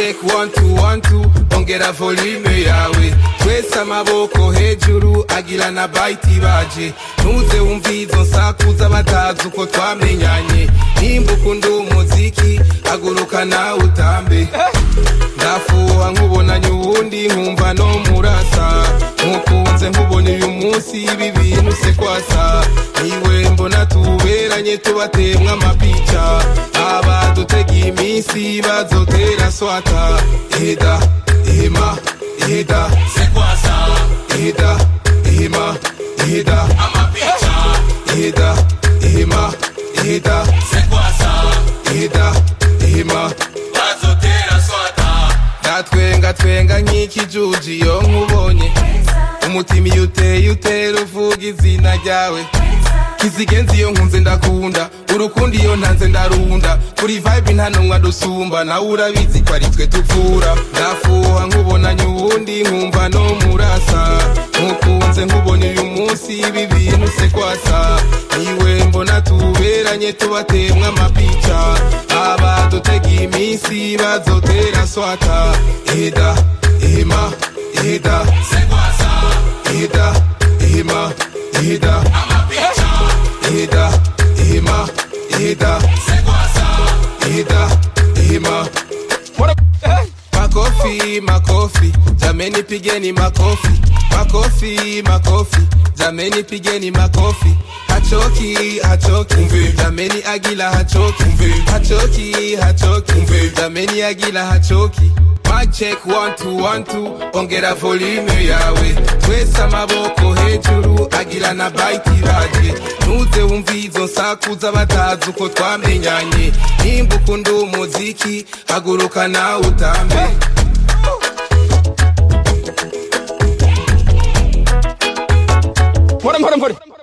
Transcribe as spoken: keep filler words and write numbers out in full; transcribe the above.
check one two one two ongera volume yawe twese amaboko hejuru agira na baiti baje ntuze wumvizo nsakuza batazi uko twamenyanye nimba ukunda umuziki aguruka nawe utambe ndafuha nkubonanye uwundi nkumva no murasa nkukunze nkubonye uyu munsi ibi bintu se kwasa niwe mbona tuberanye tubatemwa amapica abadutega iminsi bazotera swata eda ehema eda se kwasa eda ehema eda amapica eda ehema eda se kwasa eda ehema bazotera swata datwenga twenga nk'ikijuji yo nkubonye umutima iyo uteye utera uvuga izina ryawe kizigenzi iyo nkunze ndakunda urukundo iyo ntanze ndarunda kuri vibe nta numwe dusumba nawe urabizi ko ari twe tuvura ndafuha nkubonanye uwundi nkumva no murasa nkukunze nkubonye uyu munsi ibi bintu se kwasa niwe mbona tuberanye tubatemwa amapica abadutega iminsi bazotera swata eda ehema eda se kwasa eda ehema eda amapica eda ehema eda se kwasa eda ehema makofi makofi jameni pigeni makofi makofi makofi jameni pigeni makofi hachoki hachoki jameni agila hachoki hachoki hachoki jameni agila hachoki mic check one two one two ongera volume yawe twese amaboko hejuru agira na baiti baje ntuze wumvizo nsakuza batazi uko twamenyanye nimba ukunda umuziki haguruka nawe utambe Mpore mpore mpore